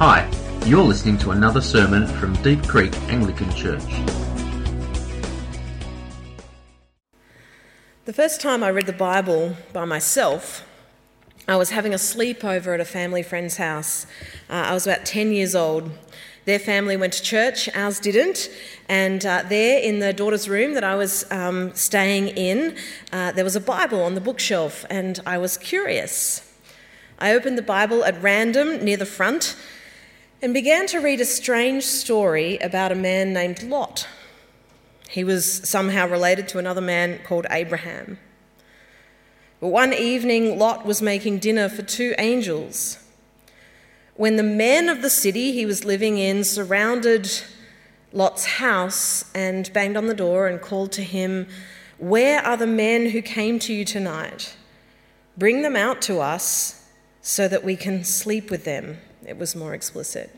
Hi, you're listening to another sermon from Deep Creek Anglican Church. The first time I read the Bible by myself, I was having a sleepover at a family friend's house. I was about 10 years old. Their family went to church, ours didn't, and there in the daughter's room that I was staying in, there was a Bible on the bookshelf, and I was curious. I opened the Bible at random near the front and began to read a strange story about a man named Lot. He was somehow related to another man called Abraham. But one evening, Lot was making dinner for two angels. When the men of the city he was living in surrounded Lot's house and banged on the door and called to him, "Where are the men who came to you tonight? Bring them out to us so that we can sleep with them." It was more explicit.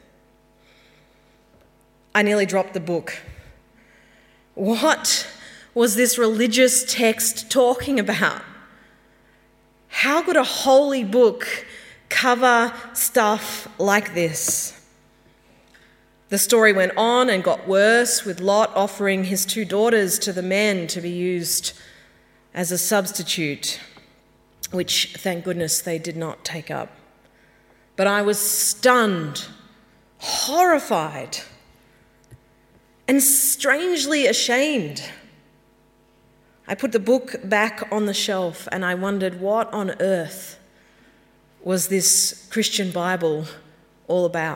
I nearly dropped the book. What was this religious text talking about? How could a holy book cover stuff like this? The story went on and got worse, with Lot offering his two daughters to the men to be used as a substitute, which, thank goodness, they did not take up. But I was stunned, horrified, and strangely ashamed. I put the book back on the shelf and I wondered, what on earth was this Christian Bible all about?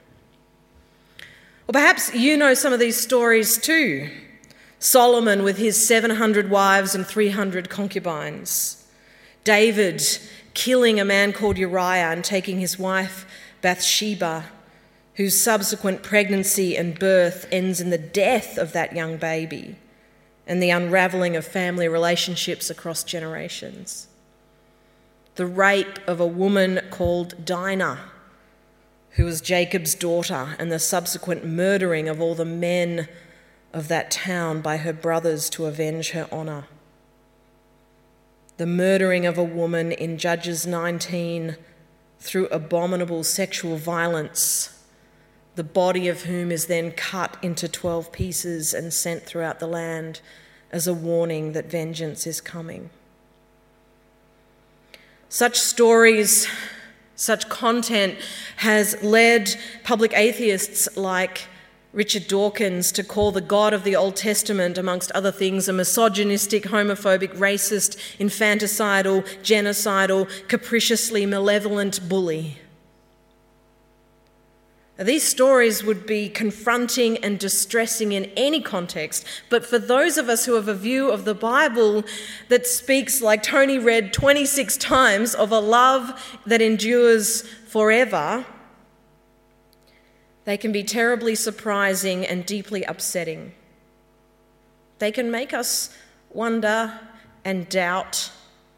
Or perhaps you know some of these stories too. Solomon with his 700 wives and 300 concubines. David killing a man called Uriah and taking his wife Bathsheba, whose subsequent pregnancy and birth ends in the death of that young baby and the unravelling of family relationships across generations. The rape of a woman called Dinah, who was Jacob's daughter, and the subsequent murdering of all the men of that town by her brothers to avenge her honour. The murdering of a woman in Judges 19 through abominable sexual violence, the body of whom is then cut into 12 pieces and sent throughout the land as a warning that vengeance is coming. Such stories, such content has led public atheists like Richard Dawkins to call the God of the Old Testament, amongst other things, a misogynistic, homophobic, racist, infanticidal, genocidal, capriciously malevolent bully. These stories would be confronting and distressing in any context, but for those of us who have a view of the Bible that speaks, like Tony read 26 times, of a love that endures forever, they can be terribly surprising and deeply upsetting. They can make us wonder and doubt.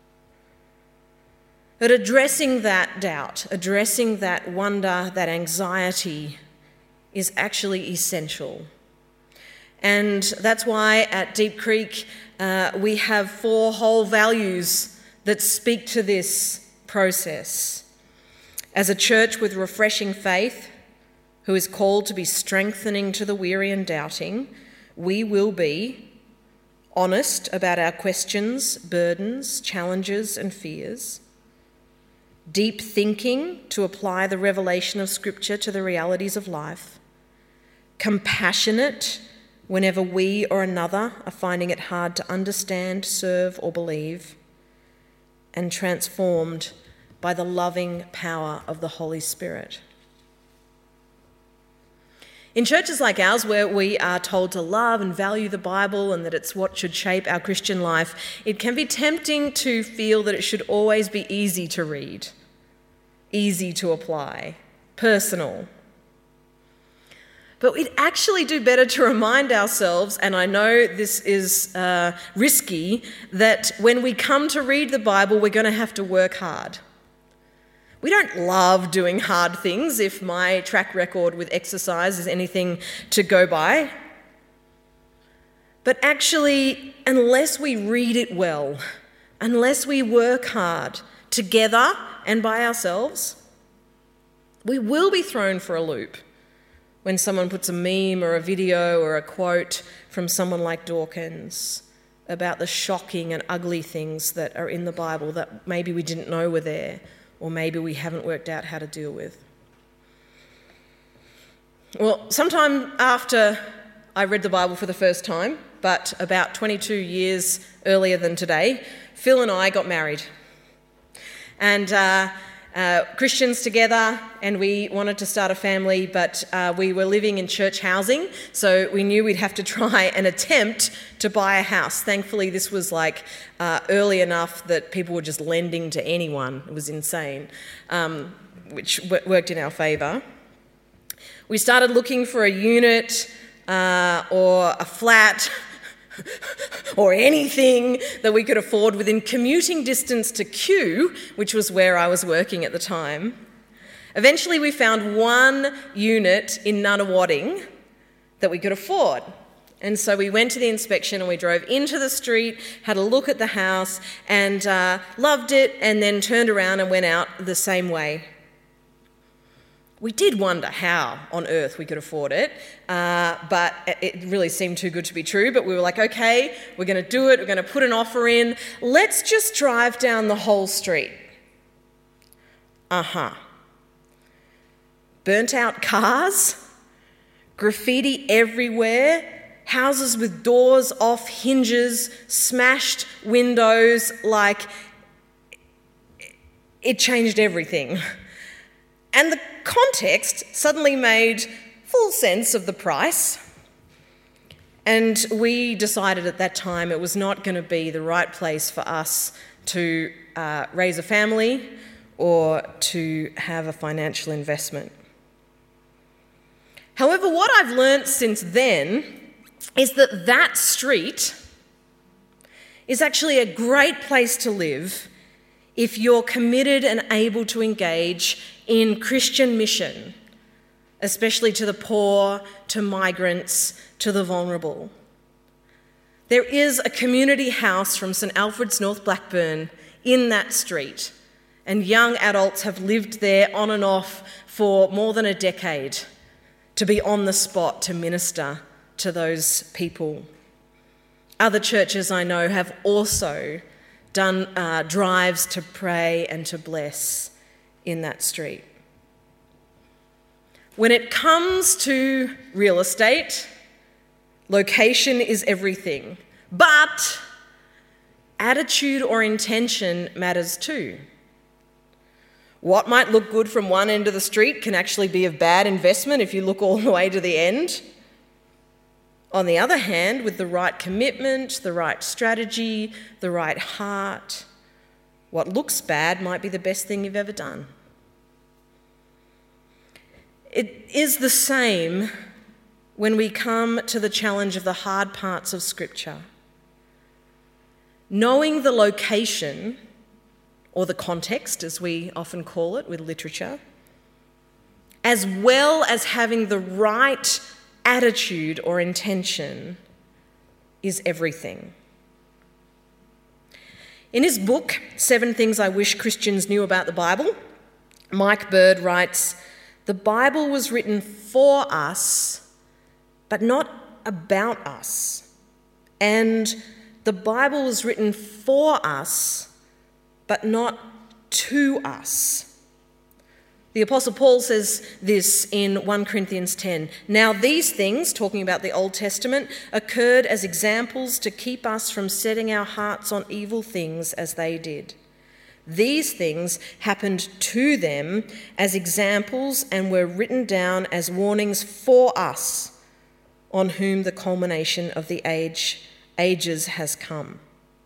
But addressing that doubt, addressing that wonder, that anxiety is actually essential. And that's why at Deep Creek we have 4 whole values that speak to this process. As a church with refreshing faith, who is called to be strengthening to the weary and doubting, we will be honest about our questions, burdens, challenges and fears. Deep thinking to apply the revelation of Scripture to the realities of life. Compassionate whenever we or another are finding it hard to understand, serve or believe. And transformed by the loving power of the Holy Spirit. In churches like ours, where we are told to love and value the Bible and that it's what should shape our Christian life, it can be tempting to feel that it should always be easy to read, easy to apply, personal. But we'd actually do better to remind ourselves, and I know this is risky, that when we come to read the Bible, we're going to have to work hard. We don't love doing hard things, if my track record with exercise is anything to go by. But actually, unless we read it well, unless we work hard together and by ourselves, We will be thrown for a loop when someone puts a meme or a video or a quote from someone like Dawkins about the shocking and ugly things that are in the Bible that maybe we didn't know were there, or maybe we haven't worked out how to deal with. Well, sometime after I read the Bible for the first time, but about 22 years earlier than today, Phil and I got married. And Christians together, and we wanted to start a family, but we were living in church housing, so we knew we'd have to try and attempt to buy a house. Thankfully, this was early enough that people were just lending to anyone. It was insane, which worked in our favour. We started looking for a unit or a flat or anything that we could afford within commuting distance to Kew, which was where I was working at the time. Eventually we found one unit in Nunawading that we could afford. And so we went to the inspection and we drove into the street, had a look at the house and loved it, and then turned around and went out the same way. We did wonder how on earth we could afford it, but it really seemed too good to be true. But we were like, okay, we're going to do it. We're going to put an offer in. Let's just drive down the whole street. Burnt out cars, graffiti everywhere, houses with doors off hinges, smashed windows, it changed everything. And the context suddenly made full sense of the price. And we decided at that time it was not going to be the right place for us to raise a family or to have a financial investment. However, what I've learnt since then is that street is actually a great place to live if you're committed and able to engage in Christian mission, especially to the poor, to migrants, to the vulnerable. There is a community house from St Alfred's, North Blackburn, in that street, and young adults have lived there on and off for more than a decade to be on the spot to minister to those people. Other churches I know have also done drives to pray and to bless in that street. When it comes to real estate, location is everything, but attitude or intention matters too. What might look good from one end of the street can actually be a bad investment if you look all the way to the end. On the other hand, with the right commitment, the right strategy, the right heart, what looks bad might be the best thing you've ever done. It is the same when we come to the challenge of the hard parts of Scripture. Knowing the location, or the context as we often call it with literature, as well as having the right attitude or intention, is everything. In his book, 7 Things I Wish Christians Knew About the Bible, Mike Bird writes, "The Bible was written for us, but not about us. And the Bible was written for us, but not to us." The Apostle Paul says this in 1 Corinthians 10. "Now these things," talking about the Old Testament, "occurred as examples to keep us from setting our hearts on evil things as they did. These things happened to them as examples and were written down as warnings for us, on whom the culmination of the ages has come."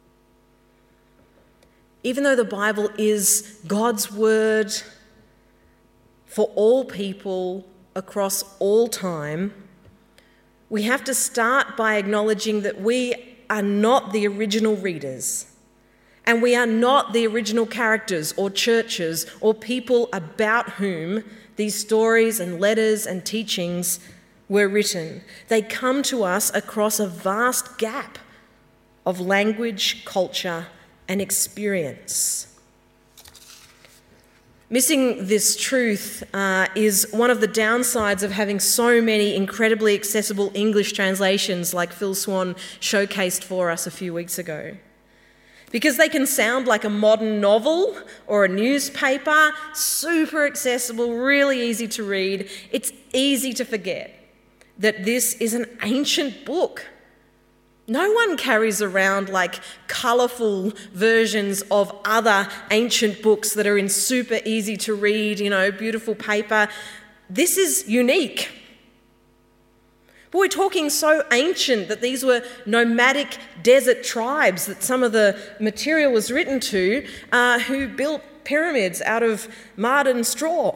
Even though the Bible is God's word for all people across all time, we have to start by acknowledging that we are not the original readers, and we are not the original characters or churches or people about whom these stories and letters and teachings were written. They come to us across a vast gap of language, culture, and experience. Missing this truth is one of the downsides of having so many incredibly accessible English translations like Phil Swan showcased for us a few weeks ago. Because they can sound like a modern novel or a newspaper, super accessible, really easy to read, it's easy to forget that this is an ancient book. No one carries around like colourful versions of other ancient books that are in super easy to read, beautiful paper. This is unique. But we're talking so ancient that these were nomadic desert tribes that some of the material was written to, who built pyramids out of mud and straw.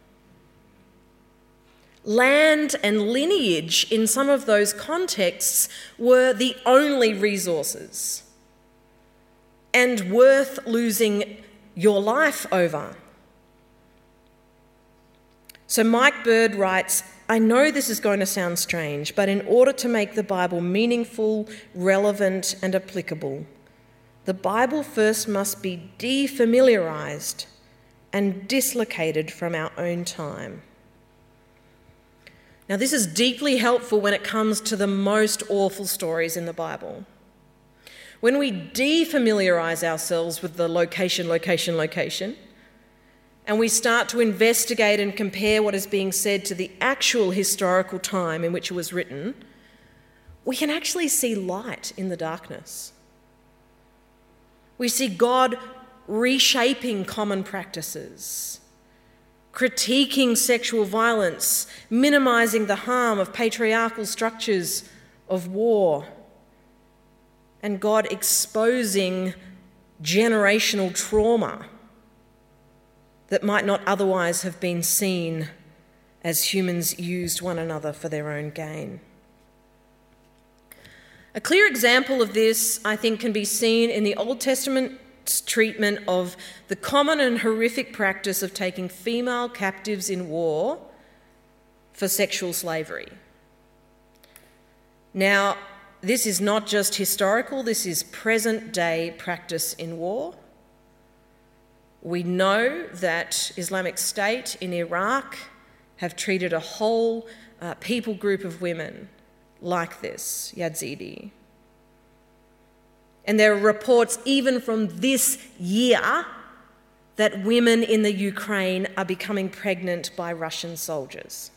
Land and lineage in some of those contexts were the only resources and worth losing your life over. So Mike Bird writes, I know this is going to sound strange, but in order to make the Bible meaningful, relevant, and applicable, the Bible first must be defamiliarized and dislocated from our own time. Now, this is deeply helpful when it comes to the most awful stories in the Bible. When we defamiliarise ourselves with the location, and we start to investigate and compare what is being said to the actual historical time in which it was written, we can actually see light in the darkness. We see God reshaping common practices, critiquing sexual violence, minimising the harm of patriarchal structures of war, and God exposing generational trauma that might not otherwise have been seen as humans used one another for their own gain. A clear example of this, I think, can be seen in the Old Testament's treatment of the common and horrific practice of taking female captives in war for sexual slavery. Now, this is not just historical, this is present-day practice in war. We know that Islamic State in Iraq have treated a whole people group of women like this, Yazidi. And there are reports even from this year that women in the Ukraine are becoming pregnant by Russian soldiers.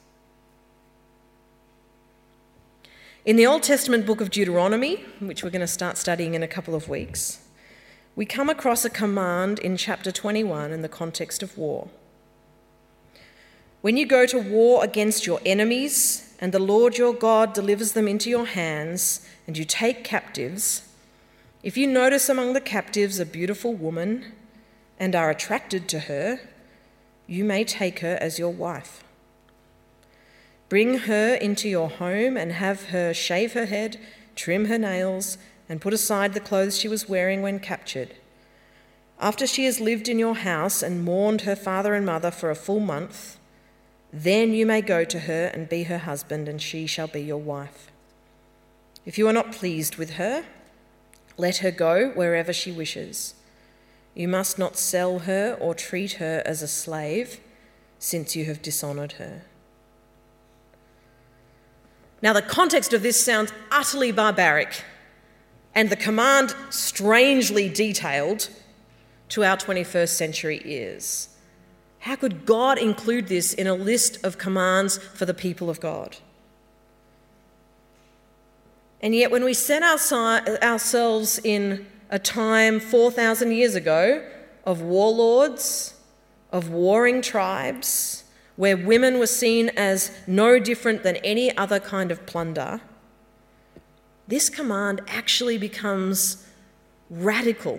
In the Old Testament book of Deuteronomy, which we're going to start studying in a couple of weeks, we come across a command in chapter 21 in the context of war. When you go to war against your enemies and the Lord your God delivers them into your hands and you take captives, if you notice among the captives a beautiful woman and are attracted to her, you may take her as your wife. Bring her into your home and have her shave her head, trim her nails, and put aside the clothes she was wearing when captured. After she has lived in your house and mourned her father and mother for a full month, then you may go to her and be her husband, and she shall be your wife. If you are not pleased with her, let her go wherever she wishes. You must not sell her or treat her as a slave, since you have dishonoured her. Now, the context of this sounds utterly barbaric, and the command strangely detailed to our 21st century ears. How could God include this in a list of commands for the people of God? And yet when we set ourselves in a time 4,000 years ago of warlords, of warring tribes, where women were seen as no different than any other kind of plunder, this command actually becomes radical.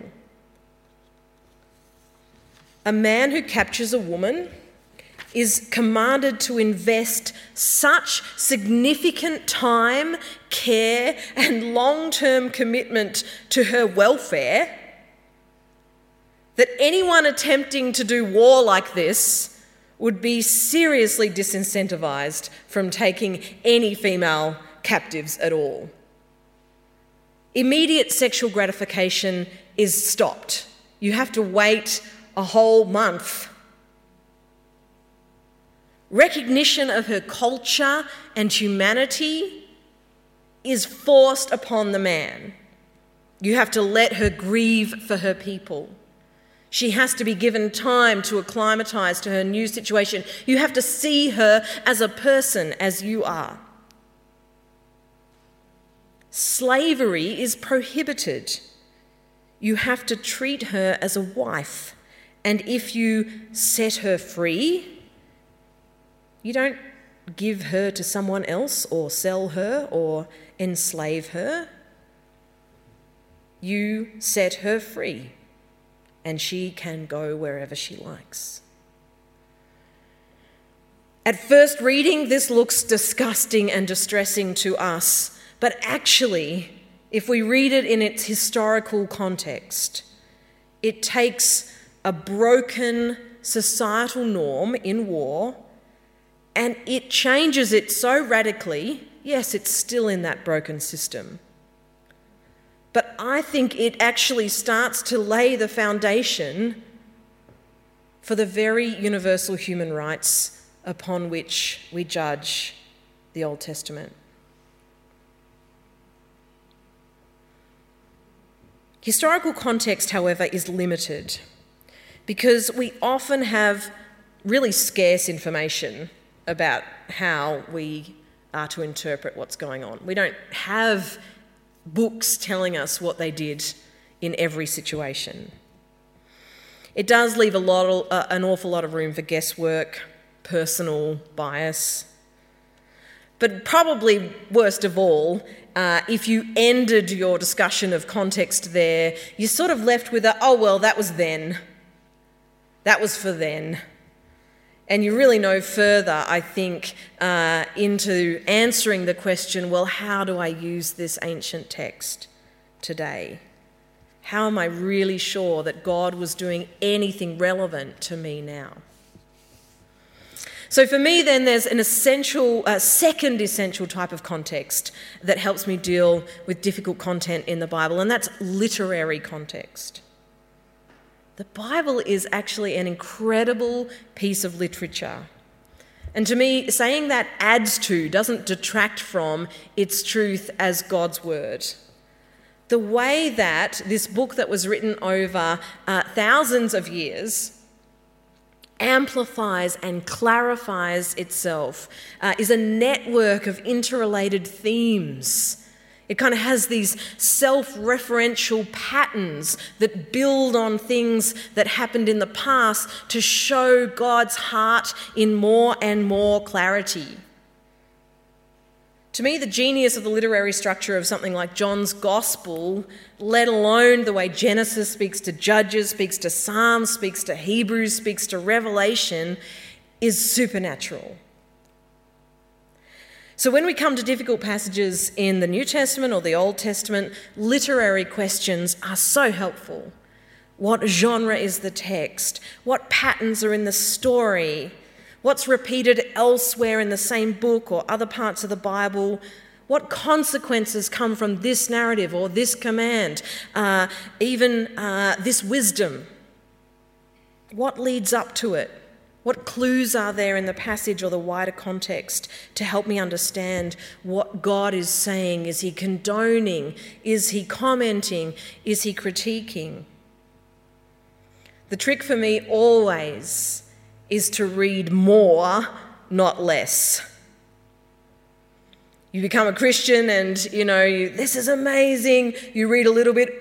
A man who captures a woman is commanded to invest such significant time, care, and long-term commitment to her welfare that anyone attempting to do war like this would be seriously disincentivized from taking any female captives at all. Immediate sexual gratification is stopped. You have to wait a whole month Recognition of her culture and humanity is forced upon the man. You have to let her grieve for her people. She has to be given time to acclimatise to her new situation. You have to see her as a person, as you are. Slavery is prohibited. You have to treat her as a wife. And if you set her free, you don't give her to someone else or sell her or enslave her. You set her free, and she can go wherever she likes. At first reading, this looks disgusting and distressing to us, but actually, if we read it in its historical context, it takes a broken societal norm in war and it changes it so radically. Yes, it's still in that broken system, but I think it actually starts to lay the foundation for the very universal human rights upon which we judge the Old Testament. Historical context, however, is limited because we often have really scarce information about how we are to interpret what's going on. We don't have books telling us what they did in every situation. It does leave an awful lot of room for guesswork, personal bias. But probably worst of all, if you ended your discussion of context there, you're sort of left with oh well, that was then. That was for then. And you really know further, I think, into answering the question, well, how do I use this ancient text today? How am I really sure that God was doing anything relevant to me now? So for me, then, there's an second essential type of context that helps me deal with difficult content in the Bible, and that's literary context. The Bible is actually an incredible piece of literature. And to me, saying that adds to, doesn't detract from, its truth as God's word. The way that this book that was written over thousands of years amplifies and clarifies itself is a network of interrelated themes. It kind of has these self-referential patterns that build on things that happened in the past to show God's heart in more and more clarity. To me, the genius of the literary structure of something like John's Gospel, let alone the way Genesis speaks to Judges, speaks to Psalms, speaks to Hebrews, speaks to Revelation, is supernatural. So when we come to difficult passages in the New Testament or the Old Testament, literary questions are so helpful. What genre is the text? What patterns are in the story? What's repeated elsewhere in the same book or other parts of the Bible? What consequences come from this narrative or this command, even this wisdom? What leads up to it? What clues are there in the passage or the wider context to help me understand what God is saying? Is he condoning? Is he commenting? Is he critiquing? The trick for me always is to read more, not less. You become a Christian and, this is amazing. You read a little bit,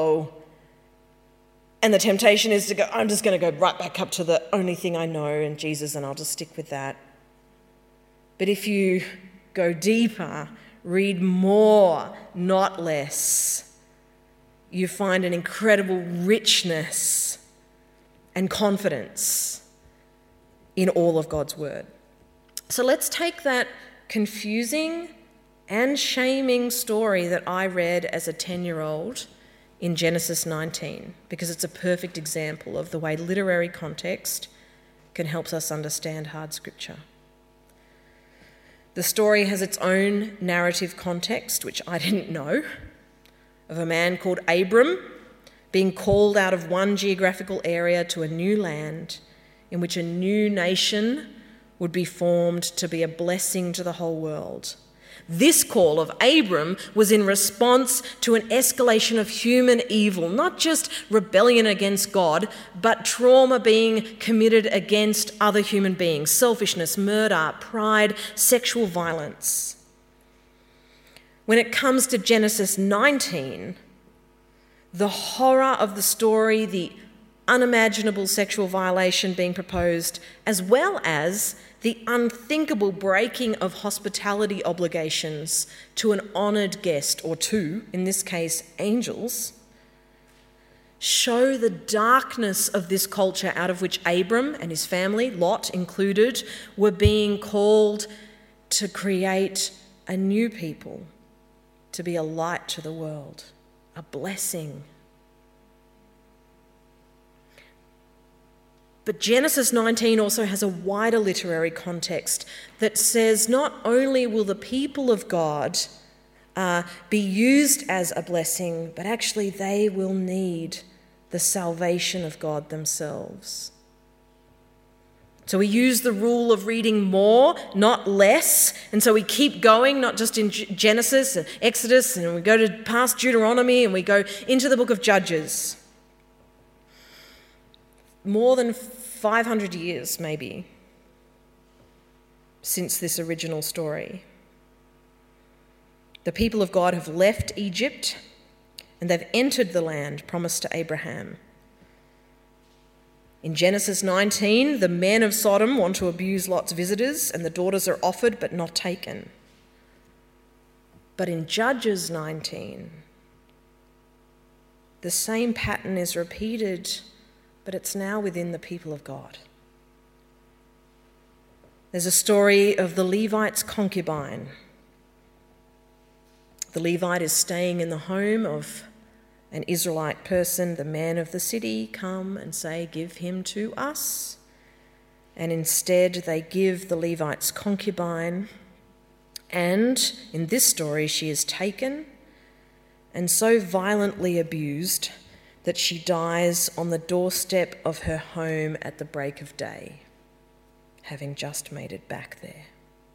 and the temptation is to go, I'm just going to go right back up to the only thing I know in Jesus and I'll just stick with that. But if you go deeper, read more, not less, you find an incredible richness and confidence in all of God's word. So let's take that confusing and shaming story that I read as a 10-year-old in Genesis 19, because it's a perfect example of the way literary context can help us understand hard scripture. The story has its own narrative context, which I didn't know, of a man called Abram being called out of one geographical area to a new land in which a new nation would be formed to be a blessing to the whole world. This call of Abram was in response to an escalation of human evil, not just rebellion against God, but trauma being committed against other human beings, selfishness, murder, pride, sexual violence. When it comes to Genesis 19, the horror of the story, the unimaginable sexual violation being proposed, as well as the unthinkable breaking of hospitality obligations to an honoured guest, or two, in this case, angels, show the darkness of this culture out of which Abram and his family, Lot included, were being called to create a new people, to be a light to the world, a blessing. But Genesis 19 also has a wider literary context that says not only will the people of God be used as a blessing, but actually they will need the salvation of God themselves. So we use the rule of reading more, not less. And so we keep going, not just in Genesis and Exodus, and we go to past Deuteronomy and we go into the book of Judges. More than 500 years, maybe, since this original story. The people of God have left Egypt and they've entered the land promised to Abraham. In Genesis 19, the men of Sodom want to abuse Lot's visitors and the daughters are offered but not taken. But in Judges 19, the same pattern is repeated, but it's now within the people of God. There's a story of the Levite's concubine. The Levite is staying in the home of an Israelite person. The men of the city come and say, "Give him to us." And instead they give the Levite's concubine. And in this story, she is taken and so violently abused that she dies on the doorstep of her home at the break of day, having just made it back there.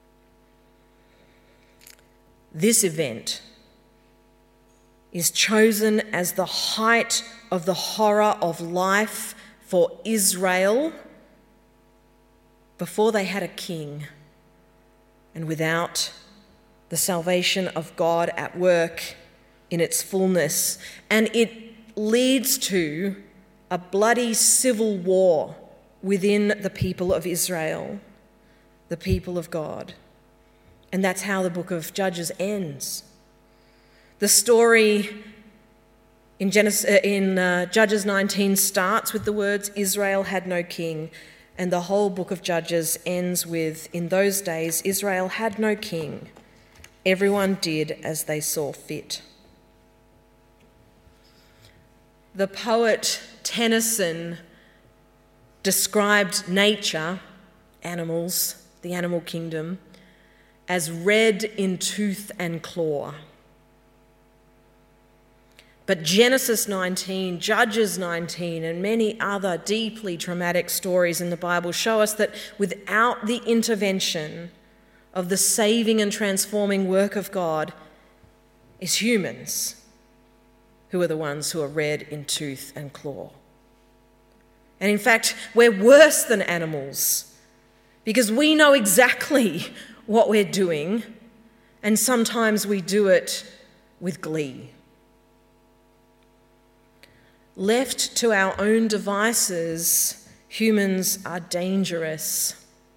This event is chosen as the height of the horror of life for Israel before they had a king, and without the salvation of God at work in its fullness. And it leads to a bloody civil war within the people of Israel, the people of God. And that's how the book of Judges ends. The story in Judges 19 starts with the words, "Israel had no king," and the whole book of Judges ends with, "In those days Israel had no king. Everyone did as they saw fit." The poet Tennyson described nature, animals, the animal kingdom, as red in tooth and claw. But Genesis 19, Judges 19, and many other deeply traumatic stories in the Bible show us that without the intervention of the saving and transforming work of God, it's humans who are the ones who are red in tooth and claw. And in fact, we're worse than animals because we know exactly what we're doing, and sometimes we do it with glee. Left to our own devices, humans are dangerous.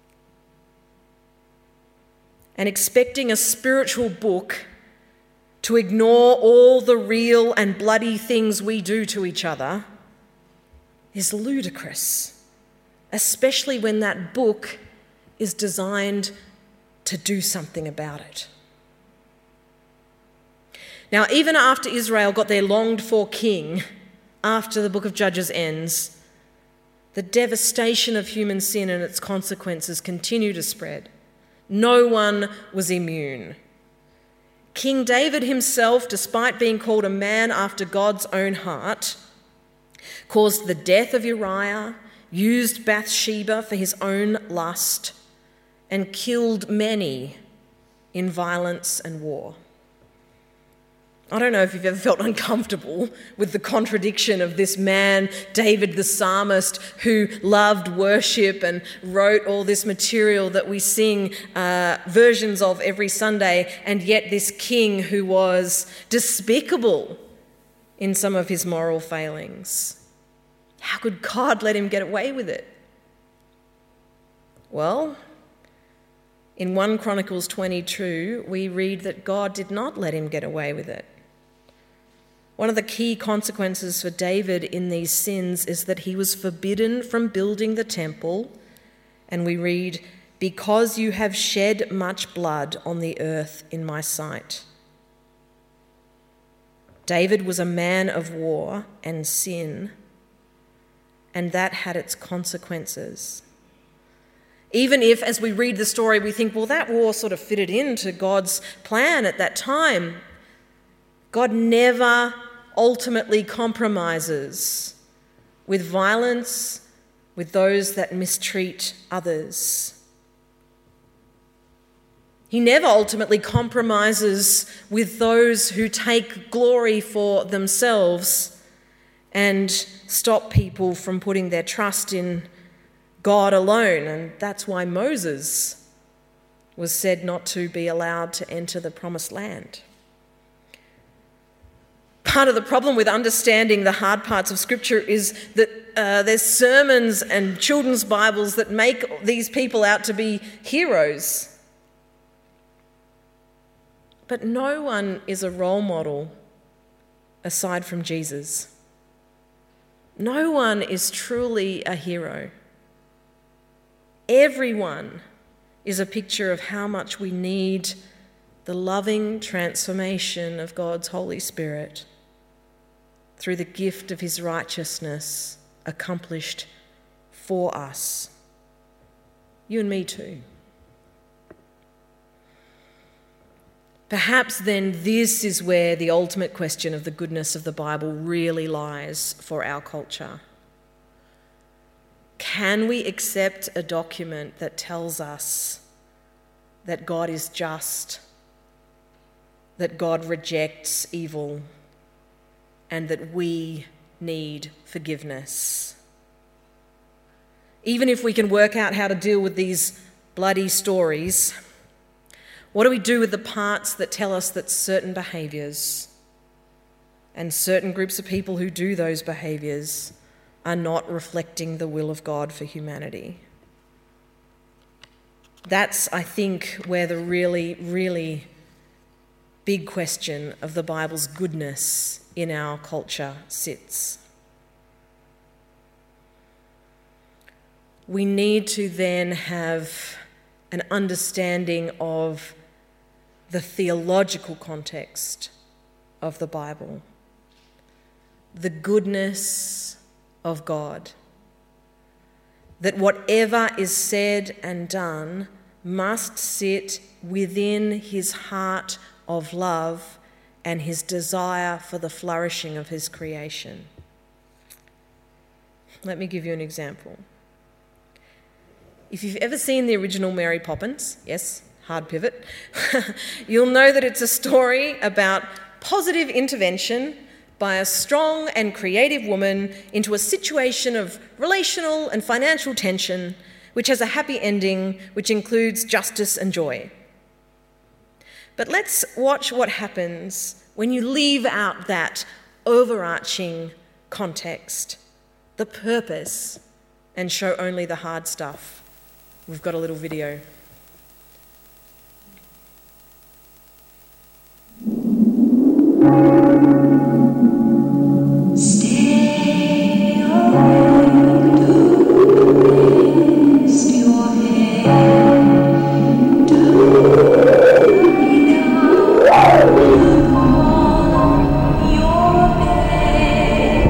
And expecting a spiritual book to ignore all the real and bloody things we do to each other is ludicrous, especially when that book is designed to do something about it. Now, even after Israel got their longed-for king, after the book of Judges ends, the devastation of human sin and its consequences continue to spread. No one was immune. King David himself, despite being called a man after God's own heart, caused the death of Uriah, used Bathsheba for his own lust, and killed many in violence and war. I don't know if you've ever felt uncomfortable with the contradiction of this man, David the psalmist, who loved worship and wrote all this material that we sing versions of every Sunday, and yet this king who was despicable in some of his moral failings. How could God let him get away with it? Well, in 1 Chronicles 22, we read that God did not let him get away with it. One of the key consequences for David in these sins is that he was forbidden from building the temple, and we read, "Because you have shed much blood on the earth in my sight." David was a man of war and sin, and that had its consequences. Even if, as we read the story, we think, well, that war sort of fitted into God's plan at that time, God never ultimately compromises with violence, with those that mistreat others. He never ultimately compromises with those who take glory for themselves and stop people from putting their trust in God alone. And that's why Moses was said not to be allowed to enter the promised land. Part of the problem with understanding the hard parts of Scripture is that there's sermons and children's Bibles that make these people out to be heroes. But no one is a role model aside from Jesus. No one is truly a hero. Everyone is a picture of how much we need the loving transformation of God's Holy Spirit through the gift of his righteousness accomplished for us. You and me too. Perhaps then this is where the ultimate question of the goodness of the Bible really lies for our culture. Can we accept a document that tells us that God is just, that God rejects evil, and that we need forgiveness? Even if we can work out how to deal with these bloody stories, what do we do with the parts that tell us that certain behaviours and certain groups of people who do those behaviours are not reflecting the will of God for humanity? That's, I think, where the really, really big question of the Bible's goodness in our culture sits. We need to then have an understanding of the theological context of the Bible, the goodness of God, that whatever is said and done must sit within his heart of love and his desire for the flourishing of his creation. Let me give you an example. If you've ever seen the original Mary Poppins, yes, hard pivot, you'll know that it's a story about positive intervention by a strong and creative woman into a situation of relational and financial tension, which has a happy ending, which includes justice and joy. But let's watch what happens when you leave out that overarching context, the purpose, and show only the hard stuff. We've got a little video. Stay away, don't rest your head, don't be down upon your bed.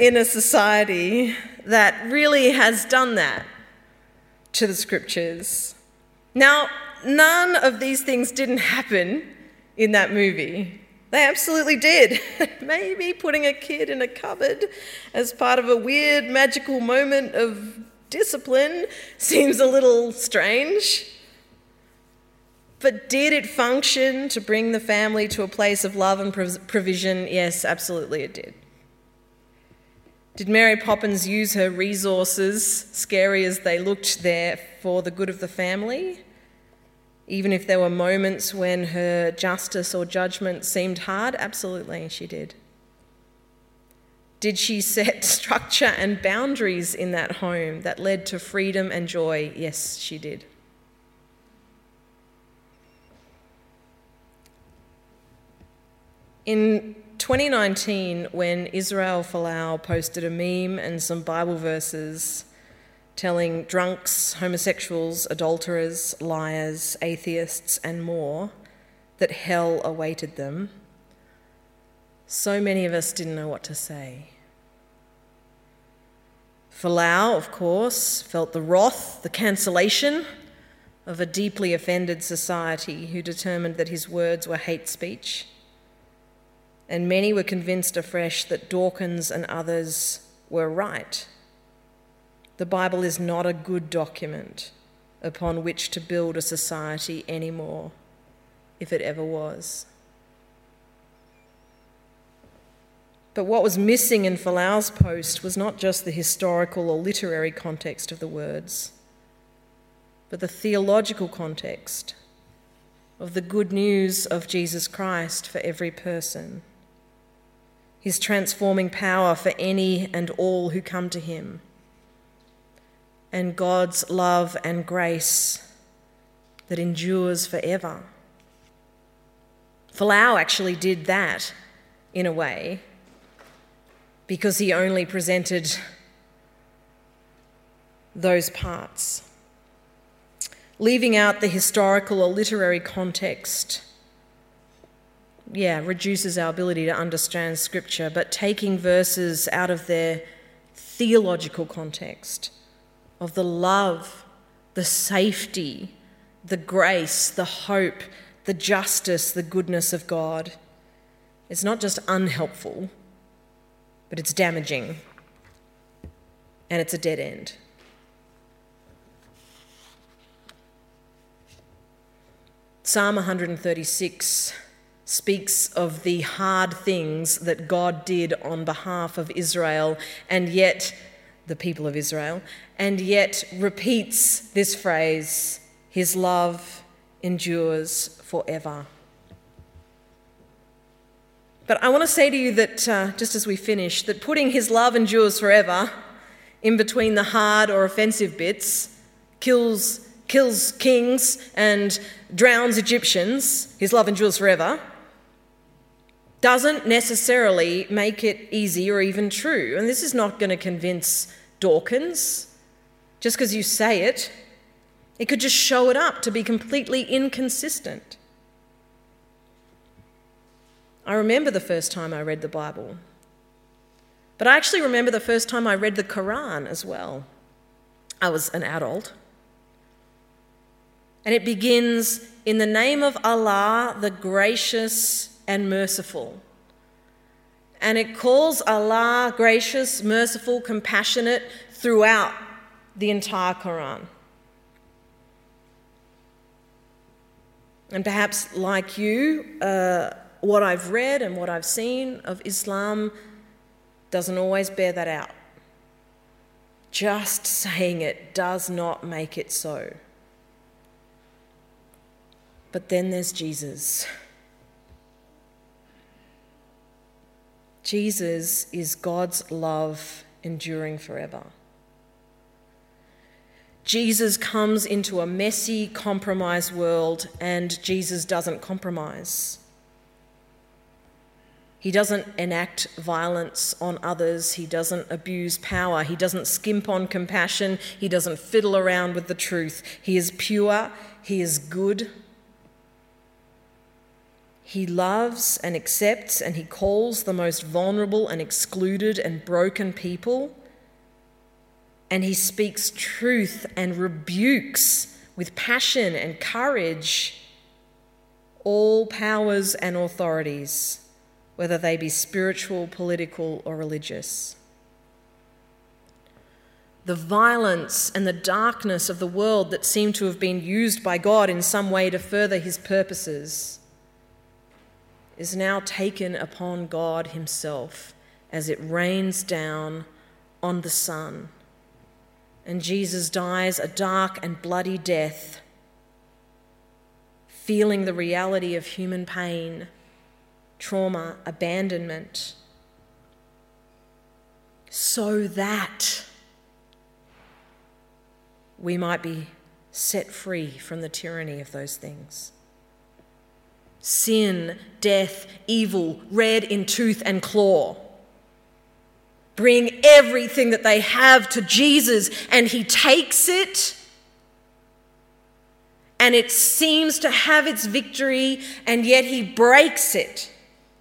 in a society that really has done that to the scriptures. Now, none of these things didn't happen in that movie. They absolutely did. Maybe putting a kid in a cupboard as part of a weird magical moment of discipline seems a little strange. But did it function to bring the family to a place of love and provision? Yes, absolutely it did. Did Mary Poppins use her resources, scary as they looked there, for the good of the family? Even if there were moments when her justice or judgment seemed hard? Absolutely, she did. Did she set structure and boundaries in that home that led to freedom and joy? Yes, she did. In 2019, when Israel Folau posted a meme and some Bible verses telling drunks, homosexuals, adulterers, liars, atheists, and more that hell awaited them, so many of us didn't know what to say. Folau, of course, felt the wrath, the cancellation of a deeply offended society who determined that his words were hate speech. And many were convinced afresh that Dawkins and others were right. The Bible is not a good document upon which to build a society anymore, if it ever was. But what was missing in Folau's post was not just the historical or literary context of the words, but the theological context of the good news of Jesus Christ for every person. His transforming power for any and all who come to him, and God's love and grace that endures forever. Folau actually did that in a way because he only presented those parts. Leaving out the historical or literary context reduces our ability to understand Scripture, but taking verses out of their theological context of the love, the safety, the grace, the hope, the justice, the goodness of God, it's not just unhelpful, but it's damaging, and it's a dead end. Psalm 136 speaks of the hard things that God did on behalf of Israel, and yet, the people of Israel, and yet repeats this phrase, his love endures forever. But I want to say to you that, just as we finish, that putting his love endures forever in between the hard or offensive bits kills kings and drowns Egyptians, his love endures forever, doesn't necessarily make it easy or even true. And this is not going to convince Dawkins. Just because you say it, it could just show it up to be completely inconsistent. I remember the first time I read the Bible, but I actually remember the first time I read the Quran as well. I was an adult. And it begins, in the name of Allah, the gracious and merciful. And it calls Allah gracious, merciful, compassionate throughout the entire Quran. And perhaps like you, what I've read and what I've seen of Islam doesn't always bear that out. Just saying it does not make it so. But then there's Jesus. Jesus is God's love enduring forever. Jesus comes into a messy, compromised world, and Jesus doesn't compromise. He doesn't enact violence on others. He doesn't abuse power. He doesn't skimp on compassion. He doesn't fiddle around with the truth. He is pure. He is good. He loves and accepts and he calls the most vulnerable and excluded and broken people. And he speaks truth and rebukes with passion and courage all powers and authorities, whether they be spiritual, political, or religious. The violence and the darkness of the world that seem to have been used by God in some way to further his purposes is now taken upon God himself as it rains down on the sun. And Jesus dies a dark and bloody death, feeling the reality of human pain, trauma, abandonment, so that we might be set free from the tyranny of those things. Sin, death, evil, red in tooth and claw. Bring everything that they have to Jesus, and he takes it, and it seems to have its victory, and yet he breaks it.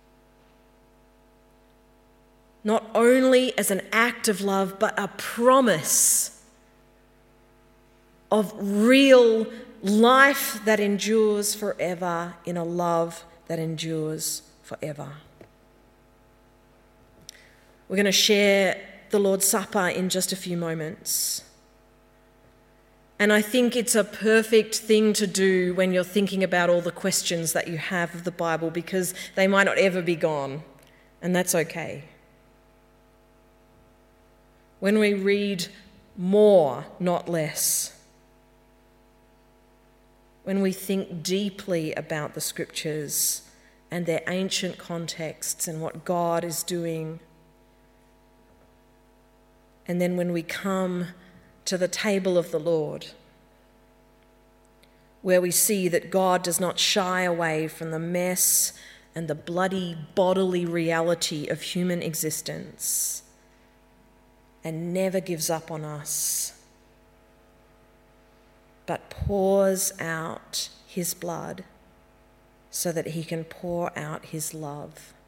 Not only as an act of love, but a promise of real life that endures forever in a love that endures forever. We're going to share the Lord's Supper in just a few moments. And I think it's a perfect thing to do when you're thinking about all the questions that you have of the Bible, because they might not ever be gone, and that's okay. When we read more, not less, when we think deeply about the scriptures and their ancient contexts and what God is doing, and then when we come to the table of the Lord, where we see that God does not shy away from the mess and the bloody bodily reality of human existence and never gives up on us, but pours out his blood so that he can pour out his love